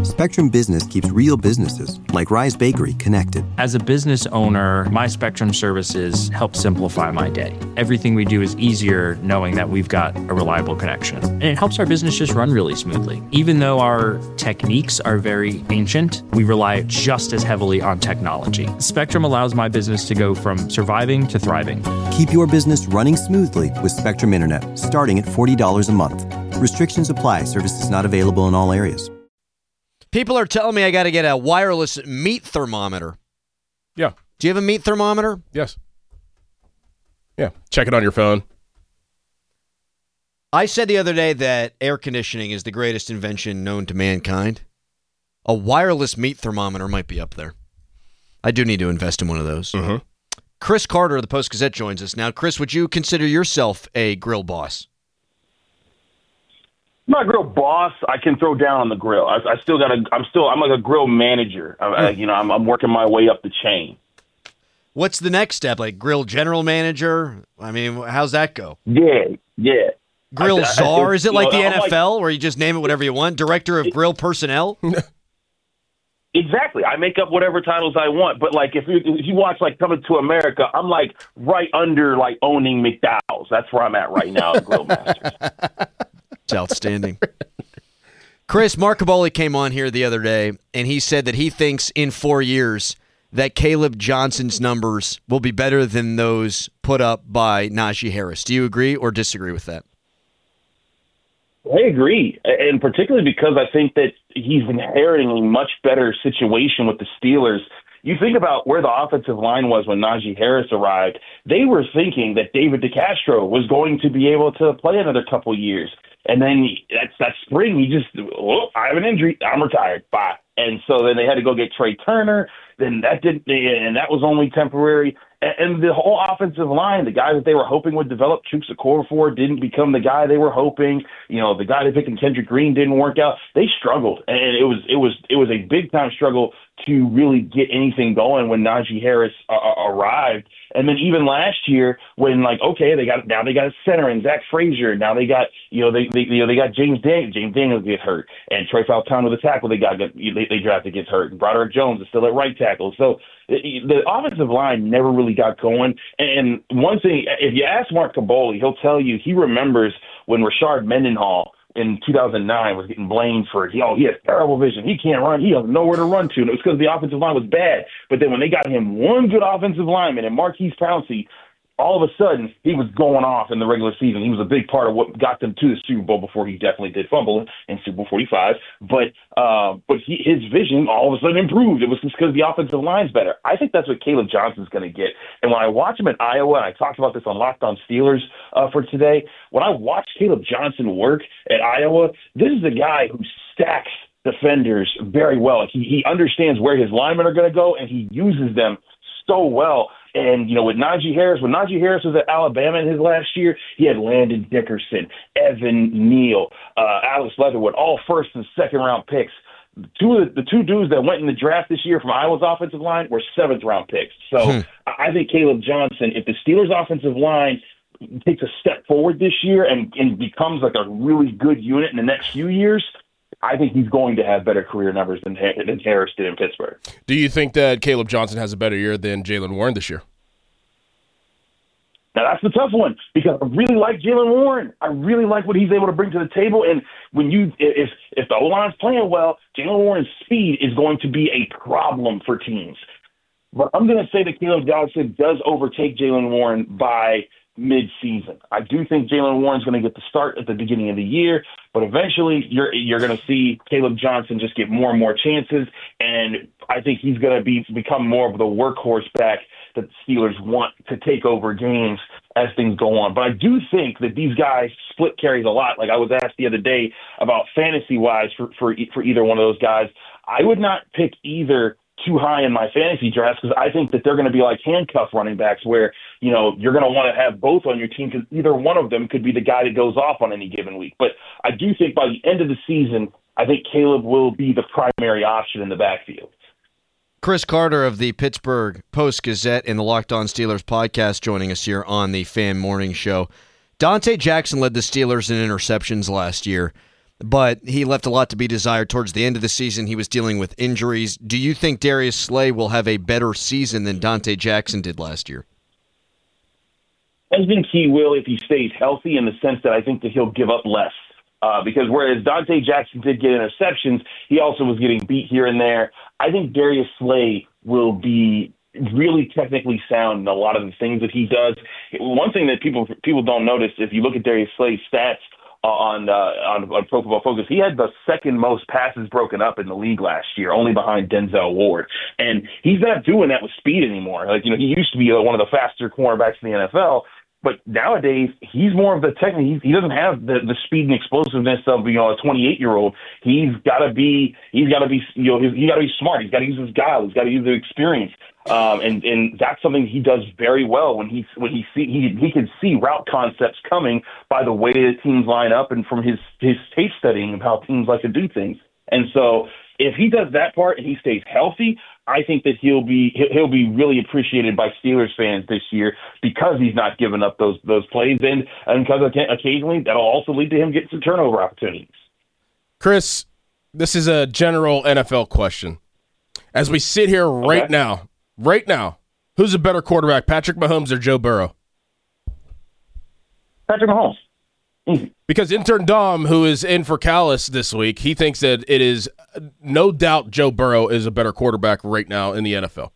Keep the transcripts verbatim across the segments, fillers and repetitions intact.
Spectrum Business keeps real businesses, like Rise Bakery, connected. As a business owner, my Spectrum services help simplify my day. Everything we do is easier knowing that we've got a reliable connection. And it helps our business just run really smoothly. Even though our techniques are very ancient, we rely just as heavily on technology. Spectrum allows my business to go from surviving to thriving. Keep your business running smoothly with Spectrum Internet, starting at forty dollars a month. Restrictions apply. Services not available in all areas. People are telling me I got to get a wireless meat thermometer. Yeah. Do you have a meat thermometer? Yes. Yeah. Check it on your phone. I said the other day that air conditioning is the greatest invention known to mankind. A wireless meat thermometer might be up there. I do need to invest in one of those. Mm-hmm. Chris Carter of the Post-Gazette joins us now. Chris, would you consider yourself a grill boss? I'm not a grill boss. I can throw down on the grill. I, I still got to. I'm still. I'm like a grill manager. I, I, you know, I'm, I'm working my way up the chain. What's the next step? Like grill general manager? I mean, how's that go? Yeah, yeah. Grill I, czar? I, Is it like know, the I'm N F L like, where you just name it whatever you want? Director of grill personnel? Exactly. I make up whatever titles I want. But like, if you if you watch like Coming to America, I'm like right under like owning McDowell's. That's where I'm at right now at Grill Masters. It's outstanding. Chris, Mark Kaboly came on here the other day, and he said that he thinks in four years that Caleb Johnson's numbers will be better than those put up by Najee Harris. Do you agree or disagree with that? I agree, and particularly because I think that he's inheriting a much better situation with the Steelers. You think about where the offensive line was when Najee Harris arrived. They were thinking that David DeCastro was going to be able to play another couple years. And then that's that spring, he just, oh, I have an injury. I'm retired. Bye. And so then they had to go get Trey Turner. Then that didn't, and that was only temporary. And the whole offensive line, the guy that they were hoping would develop, Chuks Okorafor, didn't become the guy they were hoping. You know, the guy they picked in Kendrick Green didn't work out. They struggled, and it was it was it was a big time struggle to really get anything going when Najee Harris uh, arrived. And then even last year, when like okay, they got now they got a center and Zach Frazier. Now they got you know they, they you know they got James Daniels. James Daniels gets hurt, and Trey Falcone with the tackle they got they, they drafted gets hurt. And Broderick Jones is still at right tackle. So the offensive line never really got going. And one thing, if you ask Mark Kaboly, he'll tell you he remembers when Rashard Mendenhall in two thousand nine was getting blamed for, oh, he has terrible vision. He can't run. He has nowhere to run to. And it was because the offensive line was bad. But then when they got him one good offensive lineman and Marquise Pouncey, all of a sudden, he was going off in the regular season. He was a big part of what got them to the Super Bowl before he definitely did fumble in Super Bowl forty-five. But uh, but he, his vision all of a sudden improved. It was just because the offensive line's better. I think that's what Caleb Johnson's going to get. And when I watch him in Iowa, and I talked about this on Locked On Steelers uh, for today, when I watch Caleb Johnson work at Iowa, this is a guy who stacks defenders very well. He, he understands where his linemen are going to go, and he uses them so well. And, you know, with Najee Harris, when Najee Harris was at Alabama in his last year, he had Landon Dickerson, Evan Neal, uh, Alex Leatherwood, all first and second round picks. Two of the, the two dudes that went in the draft this year from Iowa's offensive line were seventh round picks. So hmm. I think Caleb Johnson, if the Steelers' offensive line takes a step forward this year and, and becomes like a really good unit in the next few years, I think he's going to have better career numbers than, than Harris did in Pittsburgh. Do you think that Caleb Johnson has a better year than Jaylen Warren this year? Now, that's the tough one because I really like Jaylen Warren. I really like what he's able to bring to the table. And when you, if if the O-line's playing well, Jaylen Warren's speed is going to be a problem for teams. But I'm going to say that Caleb Johnson does overtake Jaylen Warren by mid-season. I do think Jaylen Warren's going to get the start at the beginning of the year, but eventually you're you're going to see Caleb Johnson just get more and more chances, and I think he's going to be become more of the workhorse back that the Steelers want to take over games as things go on. But I do think that these guys split carries a lot. Like I was asked the other day about fantasy-wise for, for, for either one of those guys. I would not pick either too high in my fantasy drafts because I think that they're going to be like handcuff running backs where, you know, you're going to want to have both on your team because either one of them could be the guy that goes off on any given week. But I do think by the end of the season, I think Caleb will be the primary option in the backfield. Chris Carter of the Pittsburgh Post-Gazette and the Locked On Steelers podcast joining us here on the Fan Morning Show. Dante Jackson led the Steelers in interceptions last year. but he left a lot to be desired towards the end of the season. He was dealing with injuries. Do you think Darius Slay will have a better season than Dante Jackson did last year? I think he will if he stays healthy, in the sense that I think that he'll give up less. Uh, because whereas Dante Jackson did get interceptions, he also was getting beat here and there. I think Darius Slay will be really technically sound in a lot of the things that he does. One thing that people people don't notice, if you look at Darius Slay's stats on, uh, on on Pro Football Focus, he had the second most passes broken up in the league last year, only behind Denzel Ward. And he's not doing that with speed anymore. Like, you know, he used to be one of the faster cornerbacks in the N F L. But nowadays, he's more of the technique. He doesn't have the, the speed and explosiveness of, you know, a twenty-eight-year-old. He's got to be, he's got to be, you know, he's got to be smart. He's got to use his guile. He's got to use the experience. Um, and, and that's something he does very well when he when he see he he can see route concepts coming by the way the teams line up and from his his tape studying of how teams like to do things. And so if he does that part and he stays healthy, I think that he'll be he'll be really appreciated by Steelers fans this year, because he's not giving up those those plays, and and because occasionally that'll also lead to him getting some turnover opportunities. Chris, this is a general N F L question. As we sit here right Okay. now, right now, who's a better quarterback, Patrick Mahomes or Joe Burrow? Patrick Mahomes. Easy. Because intern Dom, who is in for Callis this week, he thinks that it is no doubt Joe Burrow is a better quarterback right now in the N F L.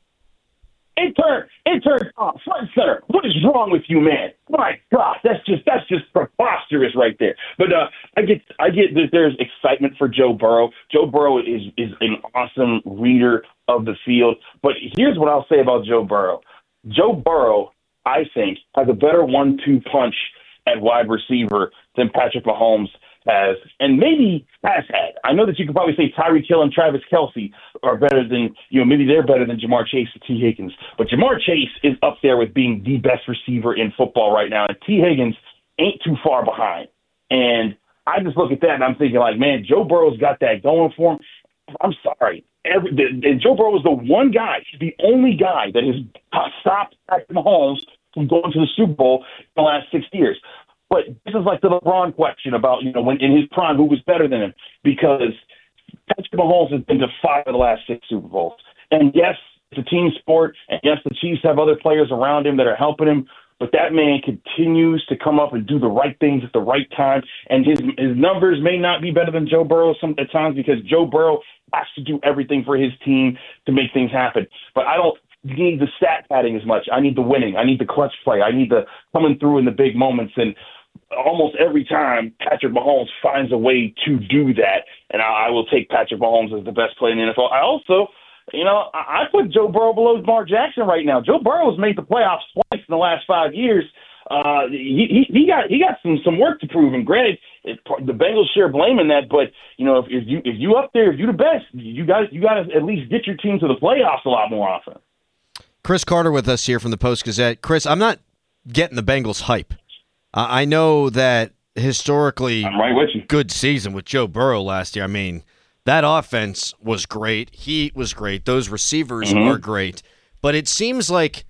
Intern, intern, uh, front and center. What is wrong with you, man? My God, that's just that's just preposterous right there. But uh, I get I get that there's excitement for Joe Burrow. Joe Burrow is is an awesome reader of the field. But here's what I'll say about Joe Burrow. Joe Burrow, I think, has a better one two punch at wide receiver than Patrick Mahomes has, and maybe has had. I know that you could probably say Tyreek Hill and Travis Kelce are better than, you know, maybe they're better than Jamar Chase and T. Higgins. But Jamar Chase is up there with being the best receiver in football right now, and T. Higgins ain't too far behind. And I just look at that and I'm thinking, like, man, Joe Burrow's got that going for him. I'm sorry. Every, and Joe Burrow is the one guy, the only guy that has stopped Patrick Mahomes from going to the Super Bowl in the last six years. But this is like the LeBron question about, you know, when in his prime, who was better than him? Because Patrick Mahomes has been to five of the last six Super Bowls. And yes, it's a team sport, and yes, the Chiefs have other players around him that are helping him, but that man continues to come up and do the right things at the right time. And his his numbers may not be better than Joe Burrow some at times, because Joe Burrow has to do everything for his team to make things happen. But I don't need the stat padding as much. I need the winning. I need the clutch play. I need the coming through in the big moments. And almost every time, Patrick Mahomes finds a way to do that, and I, I will take Patrick Mahomes as the best player in the N F L. I also, you know, I, I put Joe Burrow below Lamar Jackson right now. Joe Burrow has made the playoffs twice in the last five years. Uh, he, he he got he got some some work to prove. And granted, it, the Bengals share blame in that. But you know, if, if you if you up there, if you the best, you got you got to at least get your team to the playoffs a lot more often. Chris Carter with us here from the Post-Gazette. Chris, I'm not getting the Bengals hype. Uh, I know that historically, I'm right with you. Good season with Joe Burrow last year. I mean, that offense was great. He was great. Those receivers Mm-hmm. are great. But it seems like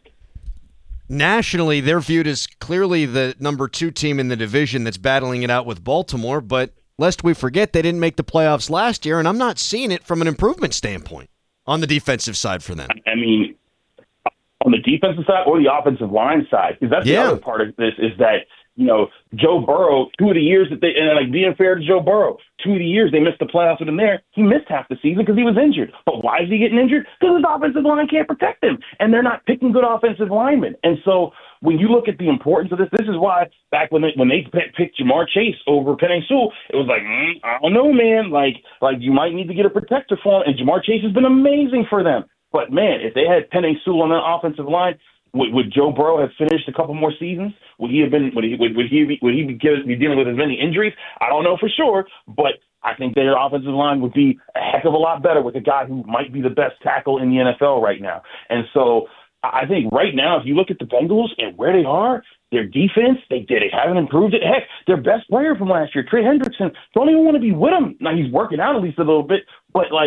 nationally they're viewed as clearly the number two team in the division that's battling it out with Baltimore. But lest we forget, they didn't make the playoffs last year, and I'm not seeing it from an improvement standpoint on the defensive side for them. I mean, on the defensive side or the offensive line side, because that's Yeah. the other part of this is that, you know, Joe Burrow, two of the years that they, and like being fair to Joe Burrow, two of the years they missed the playoffs with him there, he missed half the season because he was injured. But why is he getting injured? Because his offensive line can't protect him, and they're not picking good offensive linemen. And so when you look at the importance of this, this is why back when they, when they picked Jamar Chase over Penei Sewell, it was like, mm, I don't know, man. Like, like you might need to get a protector for him. And Jamar Chase has been amazing for them. But, man, if they had Penei Sewell on that offensive line, would, would Joe Burrow have finished a couple more seasons? Would he have been? Would he? Would, would he? Be, would he be, be dealing with as many injuries? I don't know for sure, but I think their offensive line would be a heck of a lot better with a guy who might be the best tackle in the N F L right now. And so I think right now, if you look at the Bengals and where they are, their defense, they did. They haven't improved it. Heck, their best player from last year, Trey Hendrickson, don't even want to be with him. Now he's working out at least a little bit, but like.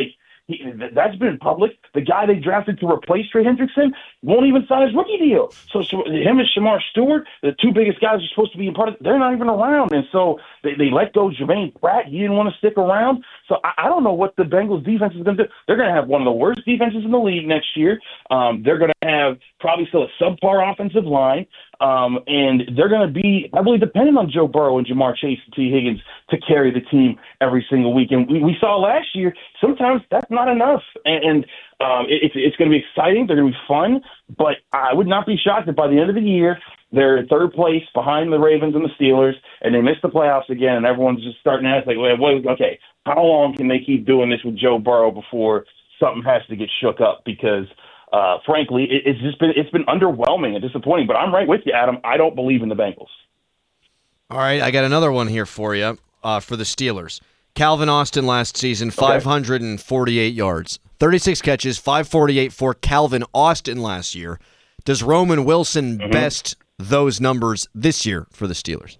He, that's been public. The guy they drafted to replace Trey Hendrickson won't even sign his rookie deal. So, so him and Shamar Stewart, the two biggest guys are supposed to be a part of it, they're not even around. And so they, they let go Jermaine Pratt. He didn't want to stick around. So I, I don't know what the Bengals defense is going to do. They're going to have one of the worst defenses in the league next year. Um, they're going to have probably still a subpar offensive line. Um, and they're going to be heavily dependent on Joe Burrow and Jamar Chase and T. Higgins to carry the team every single week. And we, we saw last year, sometimes that's not enough. And, and um, it, it's, it's going to be exciting. They're going to be fun. But I would not be shocked if by the end of the year, they're in third place behind the Ravens and the Steelers, and they miss the playoffs again, and everyone's just starting to ask, like, well, what, okay, how long can they keep doing this with Joe Burrow before something has to get shook up? Because Uh, frankly, it, it's just been it's been underwhelming and disappointing. But I'm right with you, Adam. I don't believe in the Bengals. All right, I got another one here for you uh, for the Steelers. Calvin Austin last season, five hundred forty-eight okay. yards, thirty-six catches, five forty-eight for Calvin Austin last year. Does Roman Wilson mm-hmm. best those numbers this year for the Steelers?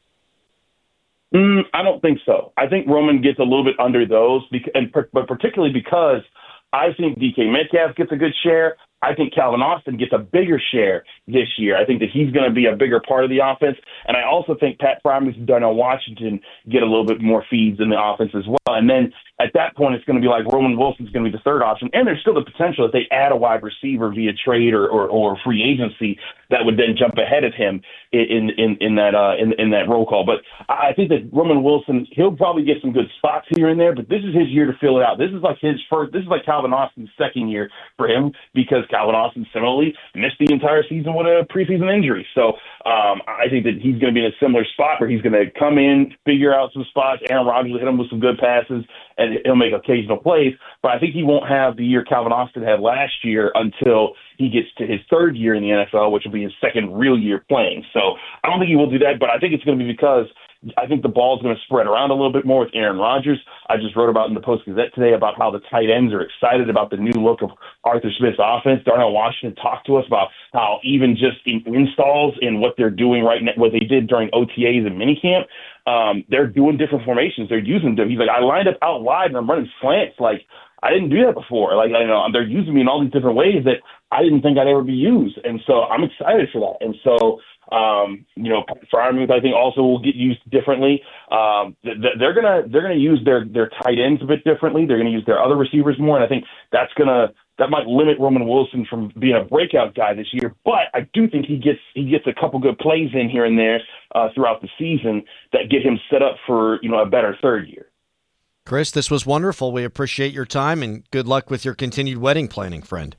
Mm, I don't think so. I think Roman gets a little bit under those, because, and per, but particularly because I think D K Metcalf gets a good share. I think Calvin Austin gets a bigger share this year. I think that he's going to be a bigger part of the offense. And I also think Pat Freiermuth and Darnell Washington get a little bit more feeds in the offense as well. And then at that point, it's going to be like Roman Wilson's going to be the third option. And there's still the potential that they add a wide receiver via trade or, or, or free agency that would then jump ahead of him in in, in that uh, in, in that roll call. But I think that Roman Wilson, he'll probably get some good spots here and there, but this is his year to fill it out. This is like his first, this is like Calvin Austin's second year for him, because Calvin Austin similarly missed the entire season with a preseason injury. So um, I think that he's going to be in a similar spot where he's going to come in, figure out some spots. Aaron Rodgers will hit him with some good passes, and he'll make occasional plays. But I think he won't have the year Calvin Austin had last year until he gets to his third year in the N F L, which will be his second real year playing. So I don't think he will do that, but I think it's going to be because I think the ball is going to spread around a little bit more with Aaron Rodgers. I just wrote about in the Post-Gazette today about how the tight ends are excited about the new look of Arthur Smith's offense. Darnell Washington talked to us about how even just in installs in what they're doing right now, what they did during O T As and minicamp, um, they're doing different formations. They're using them. He's like, I lined up out wide and I'm running slants. Like, I didn't do that before. Like, I know they're using me in all these different ways that I didn't think I'd ever be used. And so I'm excited for that. And so, Um, you know, Freiermuth, I think, also will get used differently. Um, they're gonna they're gonna use their their tight ends a bit differently. They're gonna use their other receivers more, and I think that's gonna that might limit Roman Wilson from being a breakout guy this year. But I do think he gets he gets a couple good plays in here and there uh, throughout the season that get him set up for, you know, a better third year. Chris, this was wonderful. We appreciate your time, and good luck with your continued wedding planning, friend.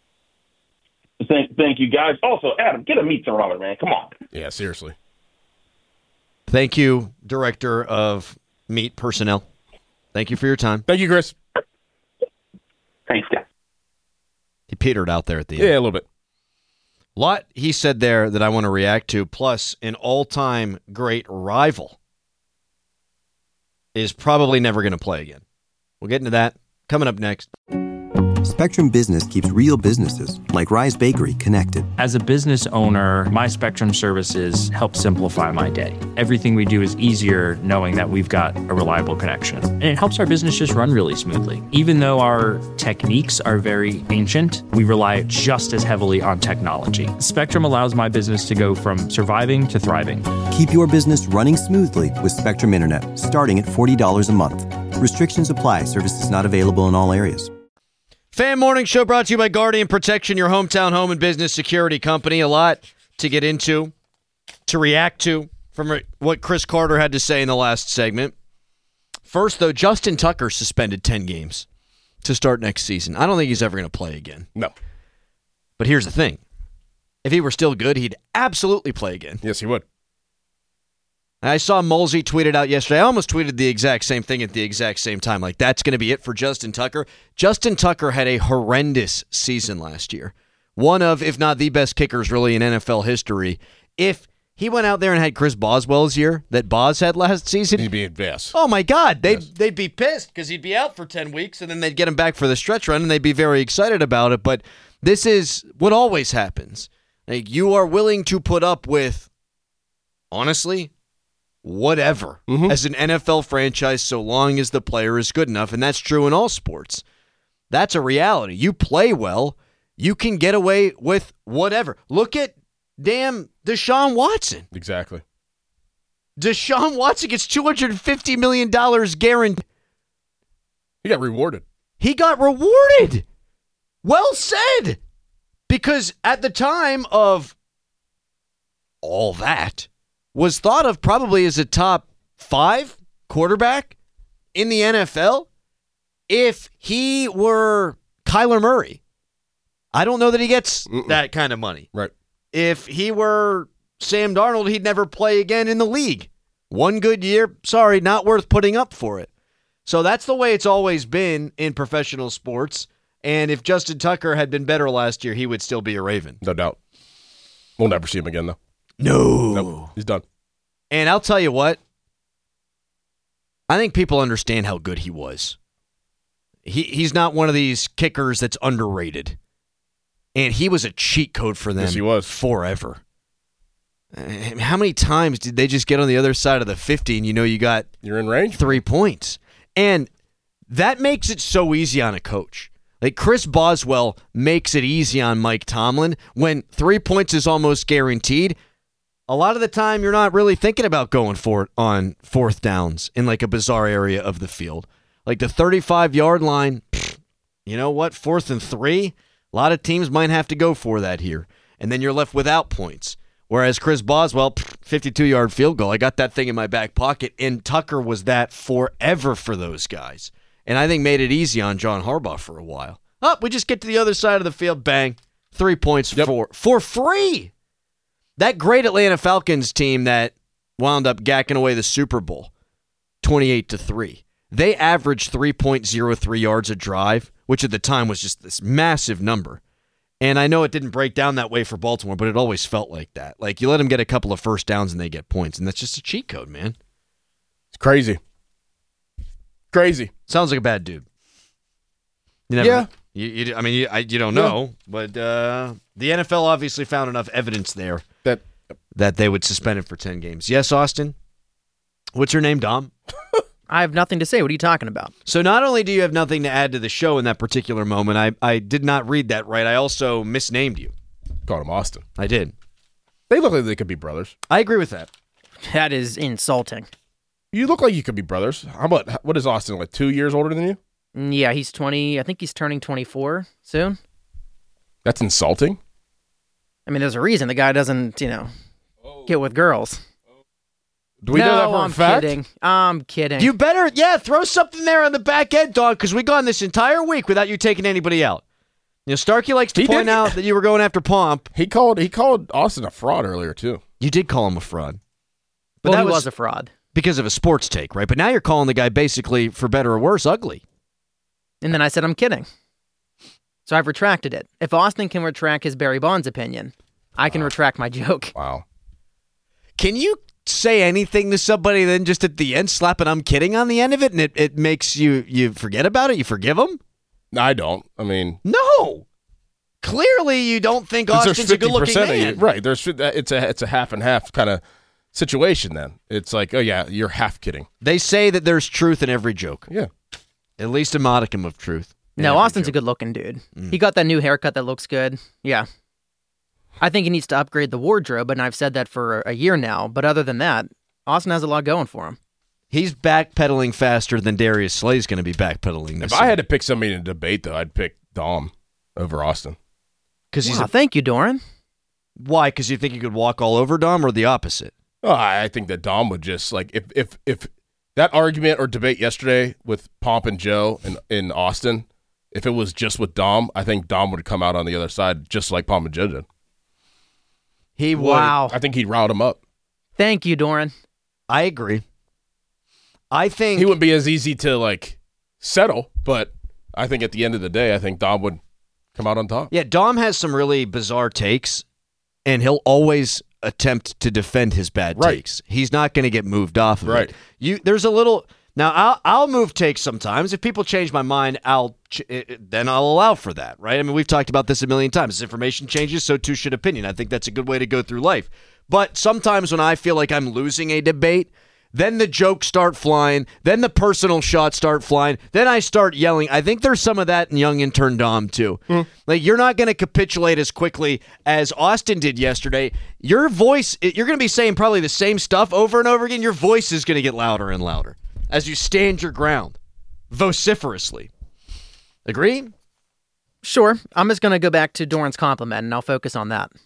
Thank, thank you, guys. Also, Adam, get a meat thermometer, man. Come on. Yeah, seriously. Thank you, Director of Meat Personnel. Thank you for your time. Thank you, Chris. Thanks, guys. He petered out there at the yeah, end. Yeah, a little bit. A lot he said there that I want to react to, plus an all-time great rival is probably never going to play again. We'll get into that coming up next. Spectrum Business keeps real businesses, like Rise Bakery, connected. As a business owner, my Spectrum services help simplify my day. Everything we do is easier knowing that we've got a reliable connection. And it helps our business just run really smoothly. Even though our techniques are very ancient, we rely just as heavily on technology. Spectrum allows my business to go from surviving to thriving. Keep your business running smoothly with Spectrum Internet, starting at forty dollars a month. Restrictions apply. Services not available in all areas. Fan Morning Show brought to you by Guardian Protection, your hometown home and business security company. A lot to get into, to react to from what Chris Carter had to say in the last segment. First, though, Justin Tucker suspended ten games to start next season. I don't think he's ever going to play again. No. But here's the thing. If he were still good, he'd absolutely play again. Yes, he would. I saw Mulsey tweet it out yesterday. I almost tweeted the exact same thing at the exact same time. Like, that's going to be it for Justin Tucker. Justin Tucker had a horrendous season last year. One of, if not the best kickers really in N F L history. If he went out there and had Chris Boswell's year that Boz had last season, he'd be at best. Oh, my God. They'd, yes. they'd be pissed because he'd be out for ten weeks, and then they'd get him back for the stretch run, and they'd be very excited about it. But this is what always happens. Like, you are willing to put up with, honestly, whatever, mm-hmm. as an N F L franchise, so long as the player is good enough, and that's true in all sports. That's a reality. You play well, you can get away with whatever. Look at damn Deshaun Watson. Exactly. Deshaun Watson gets two hundred fifty million dollars guaranteed. He got rewarded. He got rewarded. Well said. Because at the time of all that, was thought of probably as a top five quarterback in the N F L. If he were Kyler Murray, I don't know that he gets Mm-mm. that kind of money. Right. If he were Sam Darnold, he'd never play again in the league. One good year, sorry, not worth putting up for it. So that's the way it's always been in professional sports. And if Justin Tucker had been better last year, he would still be a Raven. No doubt. We'll never see him again, though. No. Nope. He's done. And I'll tell you what, I think people understand how good he was. He He's not one of these kickers that's underrated. And he was a cheat code for them yes, he was. forever. How many times did they just get on the other side of the fifty and you know you got You're in range? three points? And that makes it so easy on a coach. Like Chris Boswell makes it easy on Mike Tomlin when three points is almost guaranteed. A lot of the time you're not really thinking about going for it on fourth downs in like a bizarre area of the field. Like the thirty-five-yard line, pfft, you know what? Fourth and three, a lot of teams might have to go for that here. And then you're left without points. Whereas Chris Boswell, fifty-two-yard field goal, I got that thing in my back pocket, and Tucker was that forever for those guys. And I think made it easy on John Harbaugh for a while. Oh, we just get to the other side of the field, bang, three points yep. for, for free. That great Atlanta Falcons team that wound up gacking away the Super Bowl, twenty-eight to three. They averaged three point oh three yards a drive, which at the time was just this massive number. And I know it didn't break down that way for Baltimore, but it always felt like that. Like, you let them get a couple of first downs and they get points, and that's just a cheat code, man. It's crazy. Crazy. Sounds like a bad dude. You never, yeah. You, you, I mean, you, I, you don't know, yeah. but uh, the N F L obviously found enough evidence there that that they would suspend him for ten games. Yes, Austin? What's your name, Dom? I have nothing to say. What are you talking about? So not only do you have nothing to add to the show in that particular moment, I, I did not read that right. I also misnamed you. Called him Austin. I did. They look like they could be brothers. I agree with that. That is insulting. You look like you could be brothers. How about, what is Austin, like two years older than you? Yeah, he's twenty. I think he's turning twenty-four soon. That's insulting? I mean, there's a reason the guy doesn't, you know, get with girls. Do we no, know that for I'm a fact? kidding. I'm kidding. You better, yeah, throw something there on the back end, dog, because we gone this entire week without you taking anybody out. You know, Starkey likes to He point did. out that you were going after Pomp. He called he called Austin a fraud earlier, too. You did call him a fraud. But well, that he was was a fraud. because of a sports take, right? But now you're calling the guy basically, for better or worse, ugly. And then I said, I'm kidding. So I've retracted it. If Austin can retract his Barry Bonds opinion, I can wow. retract my joke. Wow. Can you say anything to somebody, then just at the end slap an I'm kidding on the end of it, and it, it makes you you forget about it? You forgive them? No, I don't. I mean, no. Clearly, you don't think Austin's a good-looking man. You, right? There's it's a it's a half and half kind of situation. Then it's like, oh yeah, you're half kidding. They say that there's truth in every joke. Yeah, at least a modicum of truth. No, Austin's joke. a good-looking dude. Mm. He got that new haircut that looks good. Yeah. I think he needs to upgrade the wardrobe, and I've said that for a year now. But other than that, Austin has a lot going for him. He's backpedaling faster than Darius Slay's going to be backpedaling this If I year. had to pick somebody in a debate, though, I'd pick Dom over Austin. Because he's wow, a, thank you, Doran. Why? Because you think you could walk all over Dom, or the opposite? Oh, I think that Dom would just, like, if if if that argument or debate yesterday with Pomp and Joe in, in Austin, if it was just with Dom, I think Dom would come out on the other side just like Pomp and Joe did. He would. Wow. I think he'd rile him up. Thank you, Doran. I agree. I think he wouldn't be as easy to like settle, but I think at the end of the day, I think Dom would come out on top. Yeah, Dom has some really bizarre takes, and he'll always attempt to defend his bad right. takes. He's not going to get moved off of right. it. You, there's a little now. I'll I'll move takes sometimes. If people change my mind, I'll ch- then I'll allow for that. Right? I mean, we've talked about this a million times. As information changes, so too should opinion. I think that's a good way to go through life. But sometimes when I feel like I'm losing a debate, Then the jokes start flying. Then the personal shots start flying. Then I start yelling. I think there's some of that in young intern Dom, too. Mm. Like, you're not going to capitulate as quickly as Austin did yesterday. Your voice, you're going to be saying probably the same stuff over and over again. Your voice is going to get louder and louder as you stand your ground vociferously. Agree? Sure. I'm just going to go back to Doran's compliment, and I'll focus on that.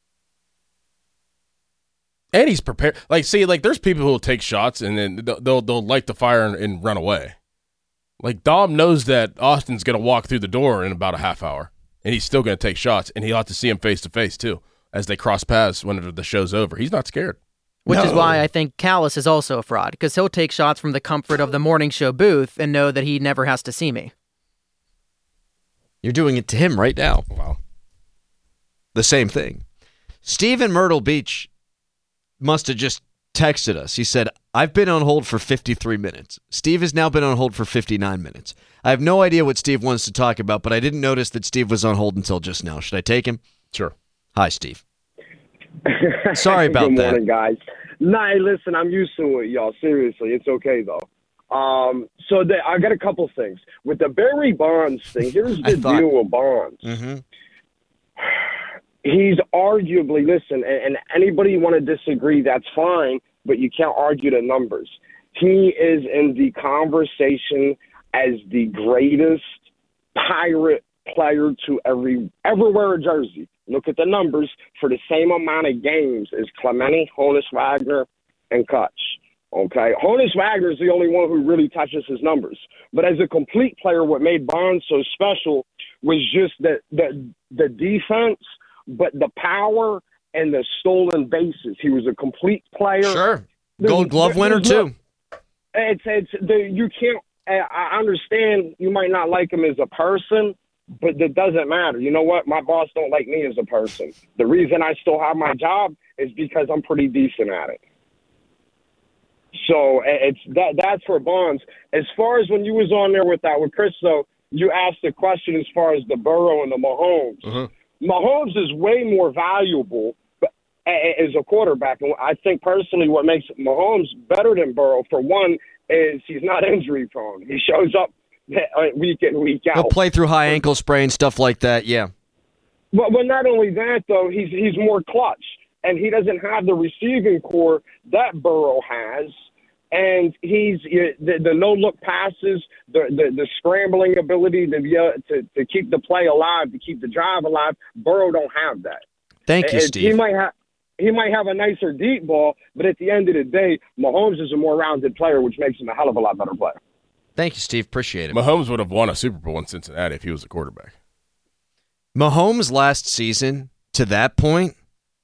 And he's prepared. Like, see, like, there's people who will take shots and then they'll they'll, they'll light the fire and, and run away. Like, Dom knows that Austin's going to walk through the door in about a half hour, and he's still going to take shots, and he'll have to see him face to face too as they cross paths whenever the show's over. He's not scared. Which No. is why I think Callis is also a fraud, because he'll take shots from the comfort of the morning show booth and know that he never has to see me. You're doing it to him right now. Wow. The same thing. Steve in Myrtle Beach must have just texted us. He said, I've been on hold for fifty-three minutes. Steve has now been on hold for fifty-nine minutes. I have no idea what Steve wants to talk about, but I didn't notice that Steve was on hold until just now. Should I take him? Sure. Hi, Steve. Sorry about Good that. morning, guys. Nah, listen, I'm used to it, y'all. Seriously, it's okay, though. Um, so the, I got a couple things. With the Barry Bonds thing, here's I the thought- deal with Bonds. Mm-hmm. He's arguably, listen, and, and anybody want to disagree, that's fine, but you can't argue the numbers. He is in the conversation as the greatest Pirate player to every ever wear a jersey. Look at the numbers for the same amount of games as Clemente, Honus Wagner, and Kutch. Okay, Honus Wagner is the only one who really touches his numbers. But as a complete player, what made Bonds so special was just the the, the defense, but the power and the stolen bases. He was a complete player. Sure. There's- Gold Glove winner, there's no- too. It's it's the, you can't. I understand you might not like him as a person, but that doesn't matter. You know what? My boss don't like me as a person. The reason I still have my job is because I'm pretty decent at it. So it's that that's for Bonds. As far as when you was on there with that with Chris, though, you asked a question as far as the Burrow and the Mahomes. Mm-hmm. Mahomes is way more valuable as a quarterback, and I think personally, what makes Mahomes better than Burrow, for one, is he's not injury prone. He shows up week in, week out. He'll play through high ankle sprain, stuff like that, yeah. Well, well, not only that, though, he's he's more clutch, and he doesn't have the receiving core that Burrow has. And he's the, the no-look passes, the, the the scrambling ability to, be, uh, to to keep the play alive, to keep the drive alive. Burrow don't have that. Thank you, And Steve. He might have he might have a nicer deep ball, but at the end of the day, Mahomes is a more rounded player, which makes him a hell of a lot better player. Thank you, Steve. Appreciate it. Mahomes would have won a Super Bowl in Cincinnati if he was a quarterback. Mahomes last season, to that point,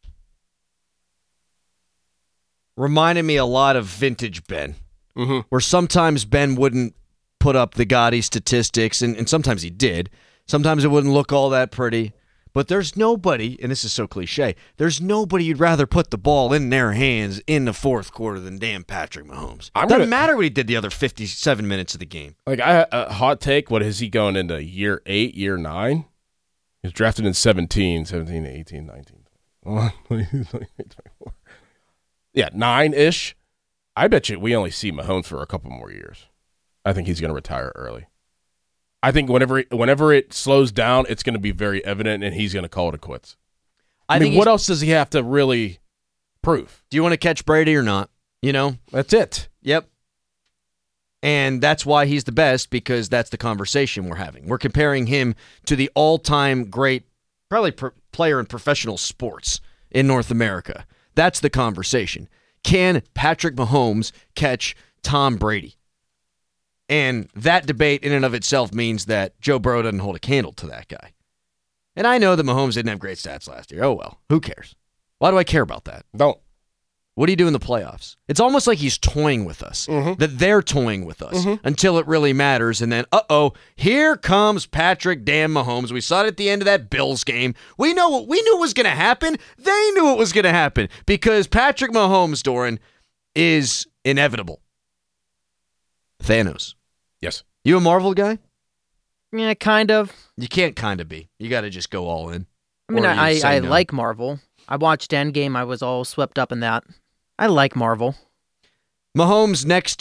reminded me a lot of vintage Ben, Mm-hmm. where sometimes Ben wouldn't put up the gaudy statistics, and, and sometimes he did. Sometimes it wouldn't look all that pretty. But there's nobody, and this is so cliche, there's nobody you'd rather put the ball in their hands in the fourth quarter than damn Patrick Mahomes. I'm Doesn't gonna- matter what he did the other fifty-seven minutes of the game. Like, I a hot take, what is he going into year eight, year nine? He was drafted in seventeen, seventeen, eighteen, nineteen. Yeah, nine-ish. I bet you we only see Mahomes for a couple more years. I think he's going to retire early. I think whenever whenever it slows down, it's going to be very evident, and he's going to call it a quits. I, I mean, think what he's- else does he have to really prove? Do you want to catch Brady or not? You know? That's it. Yep. And that's why he's the best, because that's the conversation we're having. We're comparing him to the all-time great, probably pr- player in professional sports in North America. That's the conversation. Can Patrick Mahomes catch Tom Brady? And that debate in and of itself means that Joe Burrow doesn't hold a candle to that guy. And I know that Mahomes didn't have great stats last year. Oh, well. Who cares? Why do I care about that? Don't. What do you do in the playoffs? It's almost like he's toying with us, Mhm. that they're toying with us Mhm. until it really matters. And then, uh-oh, here comes Patrick damn Mahomes. We saw it at the end of that Bills game. We know what we knew was going to happen. They knew it was going to happen because Patrick Mahomes, Doran, is inevitable. Thanos. Yes. You a Marvel guy? Yeah, kind of. You can't kind of be. You got to just go all in. I mean, Or you I, say I no. like Marvel. I watched Endgame. I was all swept up in that. I like Marvel. Mahomes' next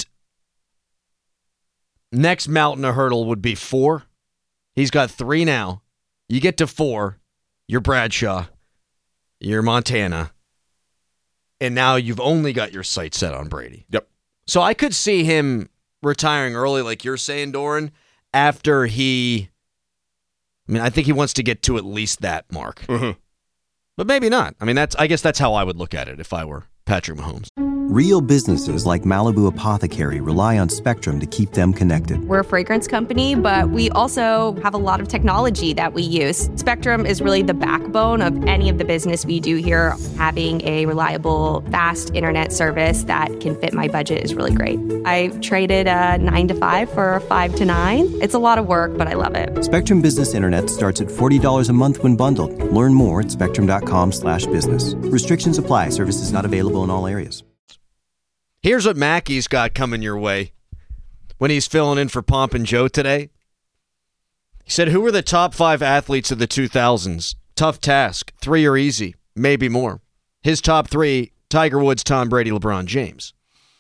next mountain to hurdle would be four. He's got three now. You get to four, you're Bradshaw, you're Montana, and now you've only got your sights set on Brady. Yep. So I could see him retiring early, like you're saying, Doran, after he, I mean, I think he wants to get to at least that mark. Mm-hmm. But maybe not. I mean, that's I guess that's how I would look at it if I were Patrick Mahomes. Real businesses like Malibu Apothecary rely on Spectrum to keep them connected. We're a fragrance company, but we also have a lot of technology that we use. Spectrum is really the backbone of any of the business we do here. Having a reliable, fast internet service that can fit my budget is really great. I traded a nine to five for a five to nine. It's a lot of work, but I love it. Spectrum Business Internet starts at forty dollars a month when bundled. Learn more at spectrum.com slash business. Restrictions apply. Services not available in all areas. Here's what Mackey's got coming your way when he's filling in for Pomp and Joe today. He said, who were the top five athletes of the two thousands? Tough task. Three are easy. Maybe more. His top three, Tiger Woods, Tom Brady, LeBron James.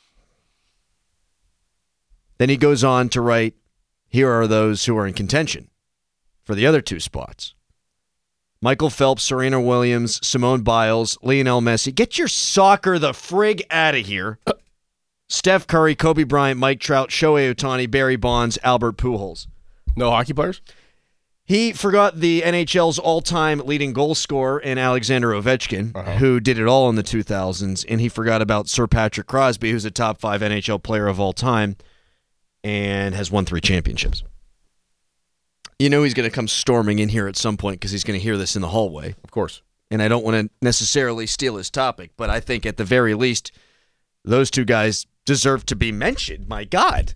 Then he goes on to write, here are those who are in contention for the other two spots. Michael Phelps, Serena Williams, Simone Biles, Lionel Messi. Get your soccer the frig out of here. Steph Curry, Kobe Bryant, Mike Trout, Shohei Ohtani, Barry Bonds, Albert Pujols. No hockey players? He forgot the N H L's all-time leading goal scorer in Alexander Ovechkin, uh-huh. who did it all in the two thousands, and he forgot about Sir Patrick Crosby, who's a top five N H L player of all time and has won three championships. You know he's going to come storming in here at some point because he's going to hear this in the hallway. Of course. And I don't want to necessarily steal his topic, but I think at the very least, those two guys deserve to be mentioned. My God.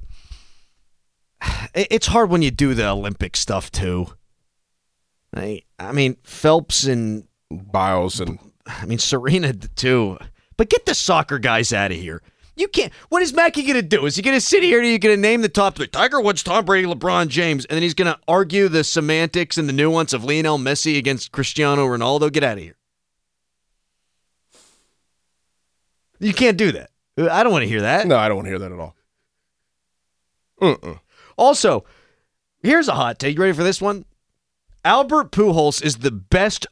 It's hard when you do the Olympic stuff, too. I, I mean, Phelps and Biles and... I mean, Serena, too. But get the soccer guys out of here. You can't. What is Mackey going to do? Is he going to sit here and he's going to name the top three? Tiger Woods, Tom Brady, LeBron James. And then he's going to argue the semantics and the nuance of Lionel Messi against Cristiano Ronaldo? Get out of here. You can't do that. I don't want to hear that. No, I don't want to hear that at all. Uh-uh. Also, here's a hot take. You ready for this one? Albert Pujols is the best.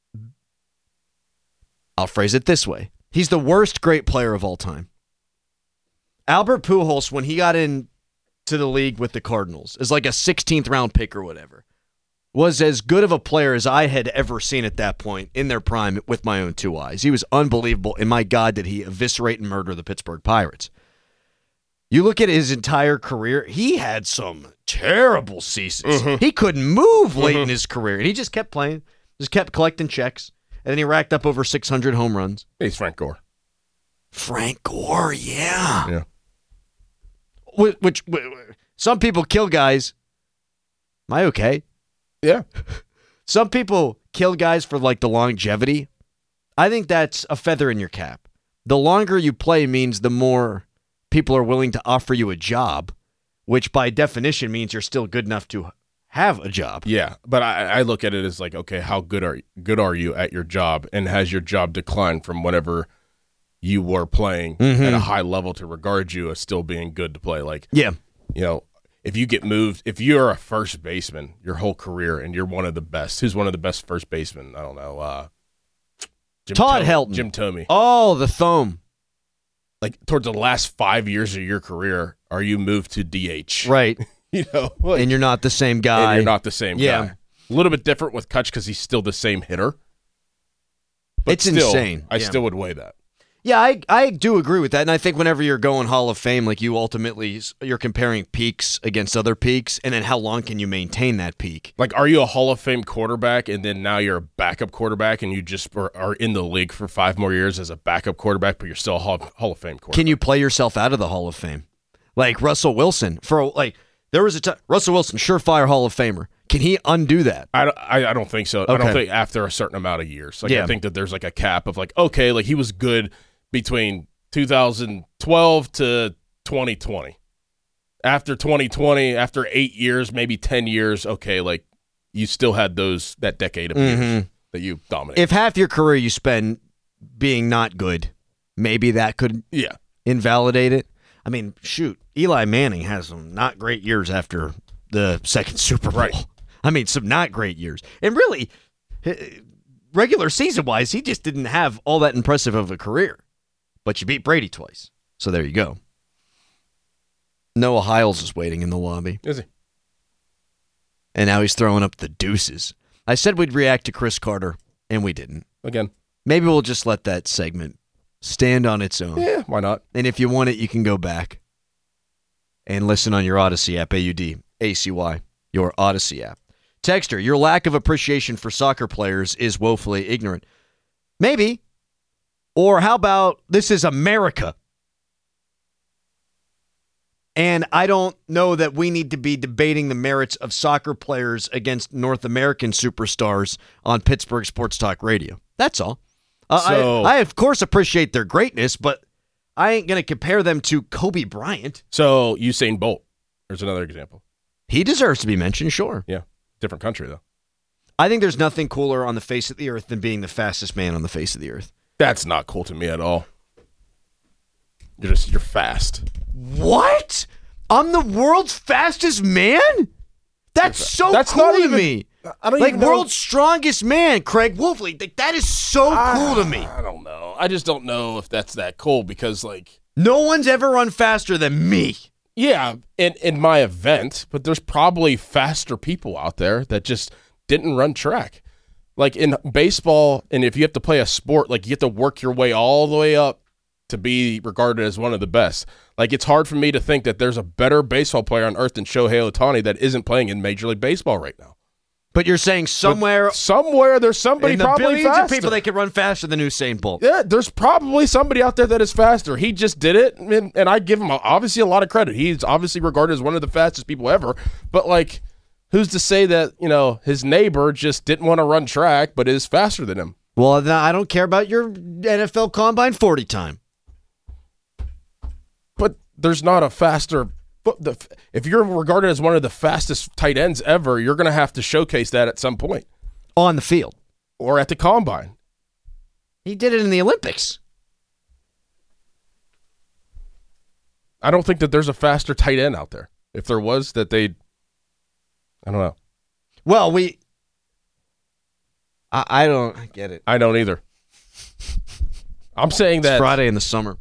I'll phrase it this way. He's the worst great player of all time. Albert Pujols, when he got into the league with the Cardinals, is like a sixteenth round pick or whatever, was as good of a player as I had ever seen at that point in their prime with my own two eyes. He was unbelievable, and my God, did he eviscerate and murder the Pittsburgh Pirates. You look at his entire career, he had some terrible seasons. Mm-hmm. He couldn't move late mm-hmm. in his career, and he just kept playing, just kept collecting checks, and then he racked up over six hundred home runs. He's Frank Gore. Frank Gore, yeah. Yeah. Which, which, which some people kill guys. Am I okay? Yeah. Some people kill guys for like the longevity. I think that's a feather in your cap. The longer you play means the more people are willing to offer you a job, which by definition means you're still good enough to have a job. Yeah, but I, I look at it as like, okay, how good are good are you at your job, and has your job declined from whatever you were playing mm-hmm. at a high level to regard you as still being good to play? Like, yeah, you know, if you get moved, if you're a first baseman your whole career and you're one of the best, who's one of the best first basemen? I don't know. Uh, Jim Todd Thome, Helton. Jim Thome. Oh, the Thome. Like towards the last five years of your career, are you moved to D H? Right. You know, like, and you're not the same guy. And you're not the same yeah. guy. A little bit different with Kutch because he's still the same hitter. But it's still, insane. I yeah. still would weigh that. Yeah, I I do agree with that, and I think whenever you're going Hall of Fame, like you ultimately you're comparing peaks against other peaks, and then how long can you maintain that peak? Like, are you a Hall of Fame quarterback, and then now you're a backup quarterback, and you just are, are in the league for five more years as a backup quarterback, but you're still a Hall, Hall of Fame quarterback? Can you play yourself out of the Hall of Fame? Like Russell Wilson, for like there was a time Russell Wilson, surefire Hall of Famer. Can he undo that? I don't, I, I don't think so. Okay. I don't think after a certain amount of years. Like yeah. I think that there's like a cap of like, okay, like he was good between two thousand twelve to twenty twenty. After twenty twenty, after eight years, maybe ten years, okay, like you still had those that decade of mm-hmm. years that you dominated. If half your career you spend being not good, maybe that could yeah invalidate it. I mean, shoot, Eli Manning has some not great years after the second Super Bowl. Right. I mean, some not great years. And really, regular season-wise, he just didn't have all that impressive of a career. But you beat Brady twice. So there you go. Noah Hiles is waiting in the lobby. Is he? And now he's throwing up the deuces. I said we'd react to Chris Carter, and we didn't. Again. Maybe we'll just let that segment stand on its own. Yeah, why not? And if you want it, you can go back and listen on your Odyssey app, A U D A C Y, your Odyssey app. Texter, your lack of appreciation for soccer players is woefully ignorant. Maybe. Or how about this is America? And I don't know that we need to be debating the merits of soccer players against North American superstars on Pittsburgh Sports Talk Radio. That's all. Uh, So- I, I, of course, appreciate their greatness, but I ain't going to compare them to Kobe Bryant. So Usain Bolt. There's another example. He deserves to be mentioned, sure. Yeah. Different country, though. I think there's nothing cooler on the face of the earth than being the fastest man on the face of the earth. That's not cool to me at all. You're just, you're fast. What? I'm the world's fastest man? That's so That's cool not to even- me. I don't Like even know- world's strongest man, Craig Wolfley. Like, that is so cool to me. I don't know. I just don't know if that's that cool because, like, No one's ever run faster than me. yeah, in, in my event, but there's probably faster people out there that just didn't run track. Like in baseball, and if you have to play a sport, like you have to work your way all the way up to be regarded as one of the best. Like it's hard for me to think that there's a better baseball player on earth than Shohei Ohtani that isn't playing in Major League Baseball right now. But you're saying somewhere But somewhere there's somebody in the probably billions faster. of people that can run faster than Usain Bolt. Yeah, there's probably somebody out there that is faster. He just did it, and, and I give him obviously a lot of credit. He's obviously regarded as one of the fastest people ever. But like, who's to say that you know his neighbor just didn't want to run track, but is faster than him? Well, then I don't care about your N F L Combine forty time. But there's not a faster. But the, if you're regarded as one of the fastest tight ends ever, you're going to have to showcase that at some point On the field. or at the combine. He did it in the Olympics. I don't think that there's a faster tight end out there. If there was, that they'd. I don't know. Well, we... I, I don't get it. I don't either. I'm saying It's that. Friday in the summer.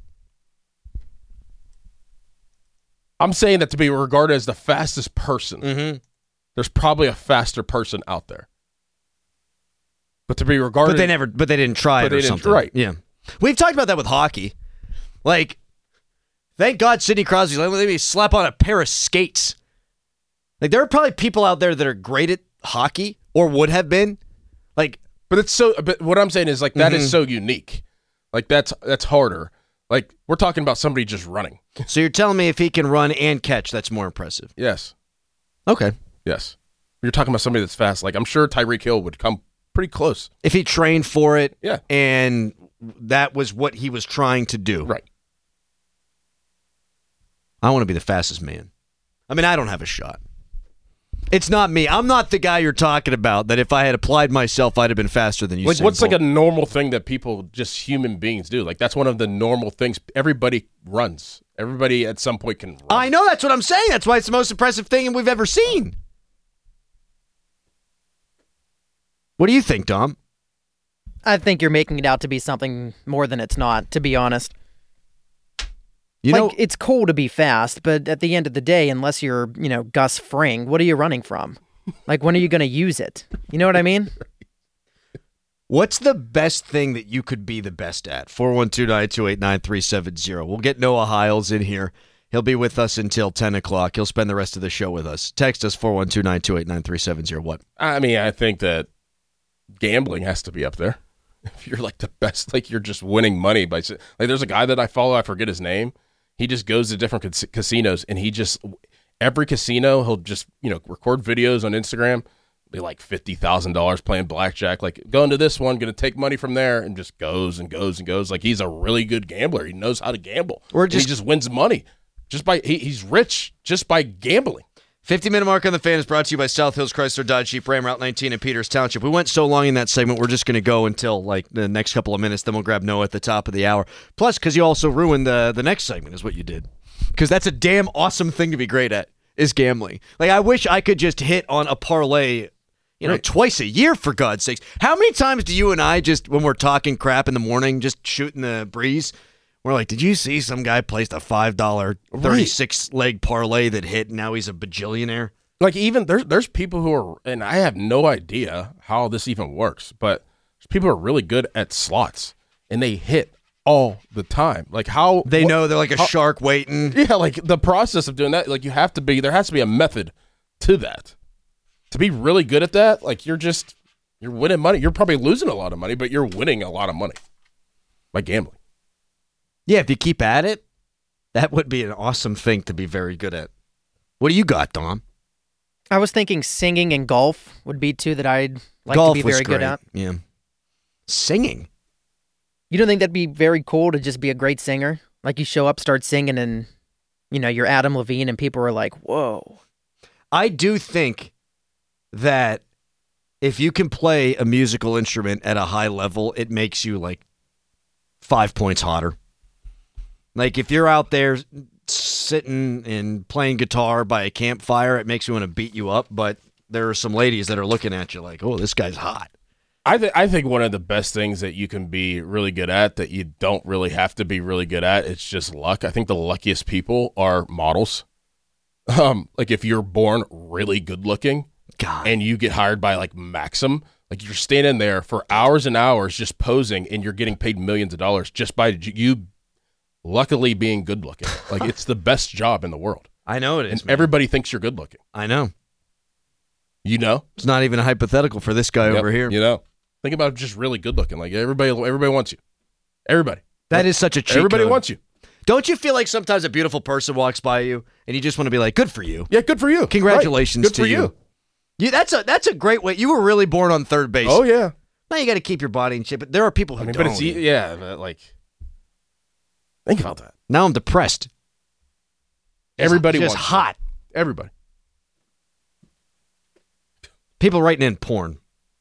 I'm saying that to be regarded as the fastest person, Mm-hmm. there's probably a faster person out there. But to be regarded, But they never, but they didn't try But it or they didn't- something. right. Yeah. We've talked about that with hockey. Like, thank God Sidney Crosby's like, let me slap on a pair of skates. Like, there are probably people out there that are great at hockey or would have been. Like, but it's so. But what I'm saying is like that is Mhm. so unique. Like that's that's harder. Like we're talking about somebody just running. so you're telling me if he can run and catch, that's more impressive. Yes, Okay. yes. You're talking about somebody that's fast. Like I'm sure Tyreek Hill would come pretty close. If he trained for it, Yeah. and that was what he was trying to do. Right. I want to be the fastest man. I mean, I don't have a shot. It's not me. I'm not the guy you're talking about that if I had applied myself, I'd have been faster than you. Like what's like a normal thing that people, just human beings, do? Like that's one of the normal things. Everybody runs. Everybody at some point can run. I know, that's what I'm saying. That's why it's the most impressive thing we've ever seen. What do you think, Dom? I think you're making it out to be something more than it's not, to be honest. You like, know, it's cool to be fast, but at the end of the day, unless you're, you know, Gus Fring, what are you running from? Like, when are you going to use it? You know what I mean? what's the best thing that you could be the best at? four one two, nine two eight, nine three seven zero. We'll get Noah Hiles in here. He'll be with us until ten o'clock. He'll spend the rest of the show with us. Text us four one two, nine two eight, nine three seven zero. What? I mean, I think that gambling has to be up there. If you're like the best, like you're just winning money by like. There's a guy that I follow. I forget his name. He just goes to different cas- casinos, and he just every casino he'll just you know record videos on Instagram. Be like fifty thousand dollars playing blackjack. Like going to this one, going to take money from there, and just goes and goes and goes. Like he's a really good gambler. He knows how to gamble. Or And just- he just wins money just by he, he's rich just by gambling. fifty-minute mark on the Fan is brought to you by South Hills Chrysler Dodge Jeep Ram Route nineteen in Peters Township. We went so long in that segment, we're just going to go until like the next couple of minutes, then we'll grab Noah at the top of the hour. Plus, because you also ruined the, the next segment is what you did. Because that's a damn awesome thing to be great at, is gambling. Like, I wish I could just hit on a parlay, you know, right. twice a year, for God's sakes. How many times do you and I just, when we're talking crap in the morning, just shooting the breeze, we're like, did you see some guy placed a five dollar thirty-six leg parlay that hit, and now he's a bajillionaire? Like, even there's there's people who are, and I have no idea how this even works, but there's people who are really good at slots, and they hit all the time. Like, how they what, know they're like a how, shark waiting. Yeah, like the process of doing that, like you have to be, there has to be a method to that. To be really good at that, like you're just, you're winning money. You're probably losing a lot of money, but you're winning a lot of money by gambling. Yeah, if you keep at it, that would be an awesome thing to be very good at. What do you got, Dom? I was thinking singing and golf would be two that I'd like golf to be very was great. good at. Yeah. Singing? You don't think that'd be very cool to just be a great singer? Like you show up, start singing, and, you know, you're Adam Levine, and people are like, whoa. I do think that if you can play a musical instrument at a high level, it makes you, like, five points hotter. Like, if you're out there sitting and playing guitar by a campfire, it makes you want to beat you up, but there are some ladies that are looking at you like, oh, this guy's hot. I, th- I think one of the best things that you can be really good at that you don't really have to be really good at, it's just luck. I think the luckiest people are models. Um, like, if you're born really good looking God. and you get hired by, like, Maxim, like, you're standing there for hours and hours just posing, and you're getting paid millions of dollars just by you luckily being good looking. Like, it's the best job in the world. I know it is. And everybody thinks you're good looking. I know. You know? It's not even a hypothetical for this guy yep, over here. You know? Think about just really good looking. Like, everybody everybody wants you. Everybody. That like, is such a cheat Everybody code. wants you. Don't you feel like sometimes a beautiful person walks by you and you just want to be like, good for you? Yeah, good for you. Congratulations right. good to for you. you. you. That's a that's a great way. You were really born on third base. Oh, yeah. Now you got to keep your body in shape, but there are people who I mean, don't. But it's, yeah, but like, think about that. Now I'm depressed. Everybody just wants hot. You. Everybody. People writing in porn.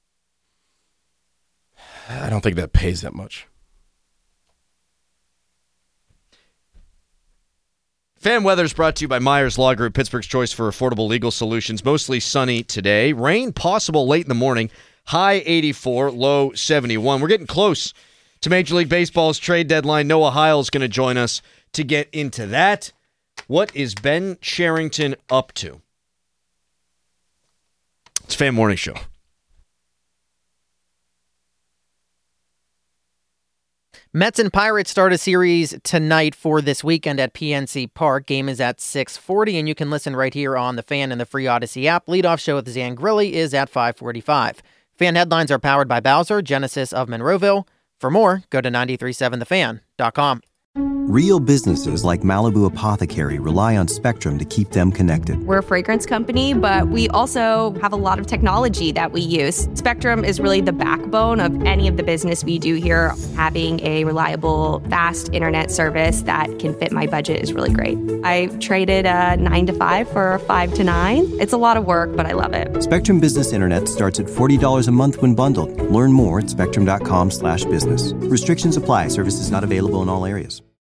I don't think that pays that much. Fan weather is brought to you by Myers Law Group, Pittsburgh's choice for affordable legal solutions. Mostly sunny today. Rain possible late in the morning. High eighty-four, low seventy-one. We're getting close to Major League Baseball's trade deadline. Noah Heil is going to join us to get into that. What is Ben Cherington up to? It's Fan Morning Show. Mets and Pirates start a series tonight for this weekend at P N C Park. Game is at six forty, and you can listen right here on the Fan and the free Odyssey app. Leadoff show with Zan Grilly is at five forty-five. Fan headlines are powered by Bowser, Genesis of Monroeville. For more, go to nine three seven the fan dot com. Real businesses like Malibu Apothecary rely on Spectrum to keep them connected. We're a fragrance company, but we also have a lot of technology that we use. Spectrum is really the backbone of any of the business we do here. Having a reliable, fast internet service that can fit my budget is really great. I traded a nine to five for a five to nine. It's a lot of work, but I love it. Spectrum Business Internet starts at forty dollars a month when bundled. Learn more at spectrum dot com slash business. Restrictions apply. Services not available in all areas.